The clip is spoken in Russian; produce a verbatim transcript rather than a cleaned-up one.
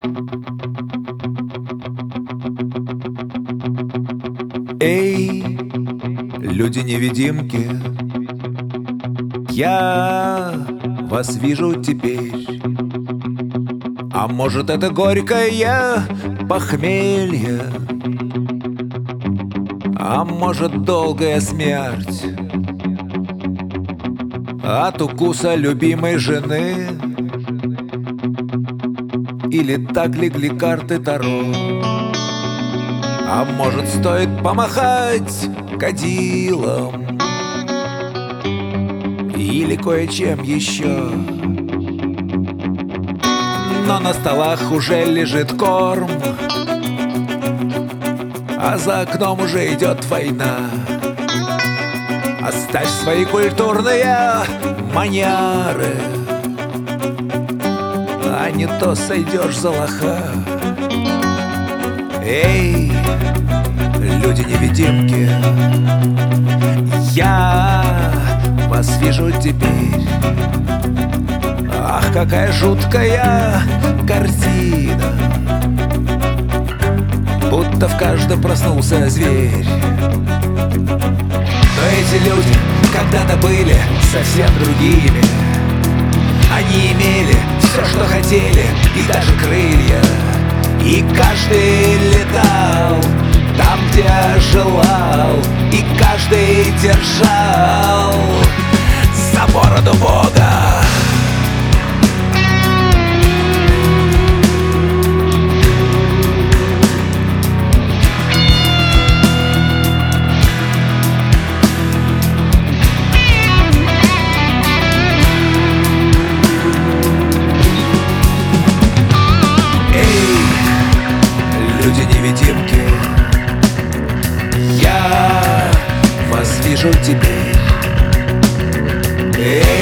Эй, люди-невидимки, я вас вижу теперь. А может, это горькое похмелье, а может, долгая смерть от укуса любимой жены. Или так легли карты Таро. А может, стоит помахать кадилом или кое-чем еще. Но на столах уже лежит корм, а за окном уже идет война. Оставь свои культурные манеры, а не то сойдешь за лоха. Эй, люди-невидимки, я вас вижу теперь. Ах, какая жуткая картина, будто в каждом проснулся зверь. Но эти люди когда-то были совсем другими. Они имели все, что хотели, и даже крылья. И каждый летал там, где желал, и каждый держал за бороду Бога. Люди-невидимки, я вас вижу теперь. Эй,